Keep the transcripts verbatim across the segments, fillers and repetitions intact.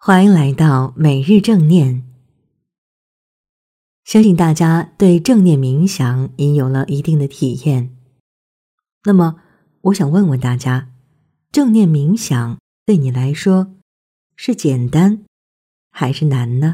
欢迎来到每日正念。相信大家对正念冥想已有了一定的体验。那么，我想问问大家，正念冥想对你来说是简单还是难呢？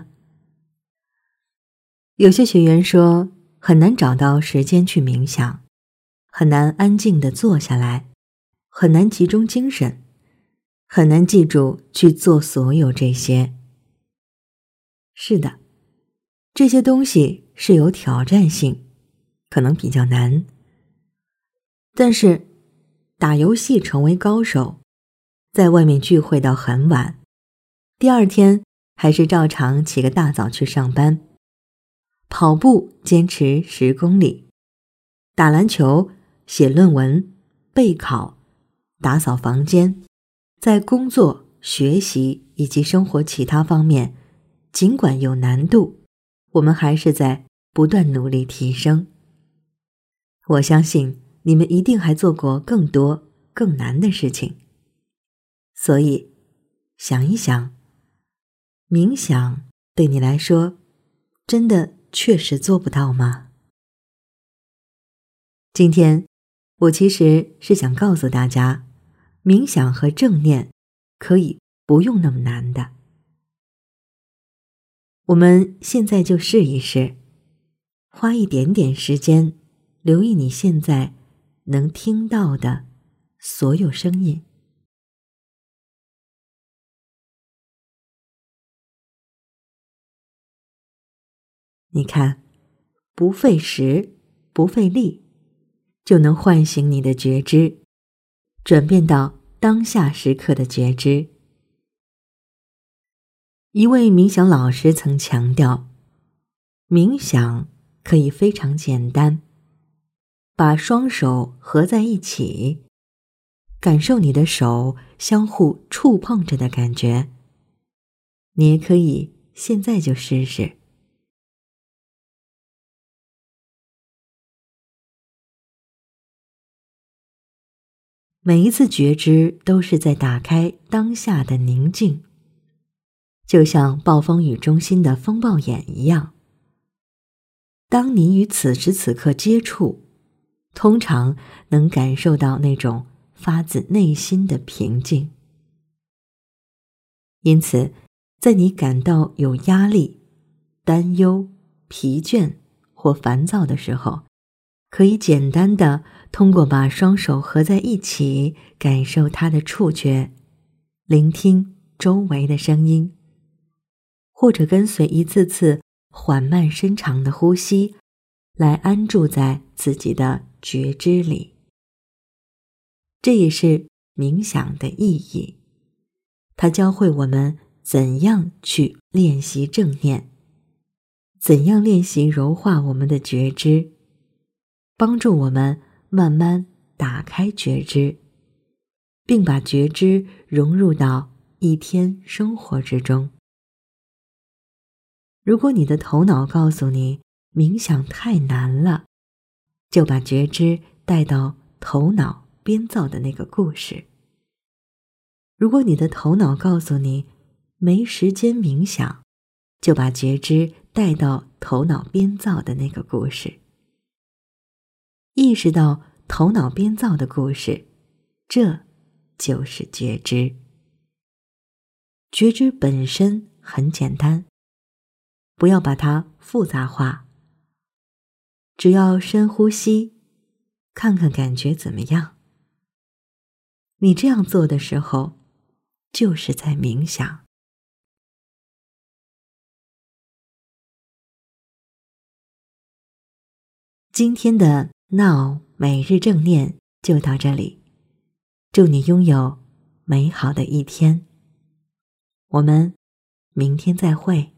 有些学员说很难找到时间去冥想，很难安静地坐下来，很难集中精神，很难记住去做所有这些。是的，这些东西是有挑战性，可能比较难。但是，打游戏成为高手，在外面聚会到很晚，第二天还是照常起个大早去上班，跑步坚持十公里，打篮球、写论文、备考、打扫房间，在工作、学习以及生活其他方面，尽管有难度，我们还是在不断努力提升。我相信你们一定还做过更多更难的事情。所以，想一想，冥想对你来说，真的确实做不到吗？今天，我其实是想告诉大家，冥想和正念可以不用那么难的。我们现在就试一试，花一点点时间，留意你现在能听到的所有声音。你看，不费时，不费力，就能唤醒你的觉知，转变到当下时刻的觉知。一位冥想老师曾强调，冥想可以非常简单，把双手合在一起，感受你的手相互触碰着的感觉。你也可以现在就试试。每一次觉知都是在打开当下的宁静，就像暴风雨中心的风暴眼一样。当你与此时此刻接触，通常能感受到那种发自内心的平静。因此，在你感到有压力、担忧、疲倦或烦躁的时候，可以简单地通过把双手合在一起，感受它的触觉，聆听周围的声音，或者跟随一次次缓慢深长的呼吸，来安住在自己的觉知里。这也是冥想的意义，它教会我们怎样去练习正念，怎样练习柔化我们的觉知，帮助我们慢慢打开觉知，并把觉知融入到一天生活之中。如果你的头脑告诉你冥想太难了，就把觉知带到头脑编造的那个故事。如果你的头脑告诉你没时间冥想，就把觉知带到头脑编造的那个故事。意识到头脑编造的故事，这就是觉知。觉知本身很简单，不要把它复杂化，只要深呼吸，看看感觉怎么样。你这样做的时候，就是在冥想。今天的 Now 每日正念就到这里，祝你拥有美好的一天。我们明天再会。